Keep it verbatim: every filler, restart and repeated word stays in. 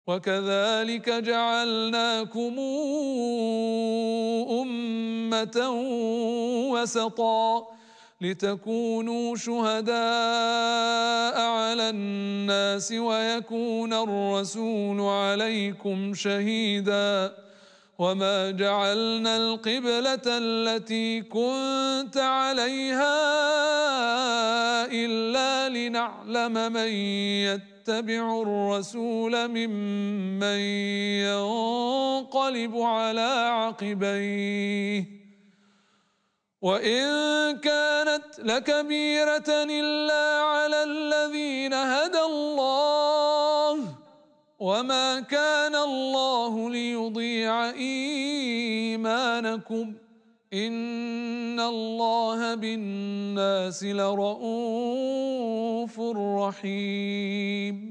وكذلك جعلناكم أمة وسطا لتكونوا شهداء على الناس ويكون الرسول عليكم شهيدا وما جعلنا القبلة التي كنت عليها إلا لنعلم من يتبع الرسول ممن ينقلب على عقبيه وإن كانت لكبيرة إلا على الذين هدى الله وما كان الله ليضيع إيمانكم إن الله بالناس لرءوف رحيم.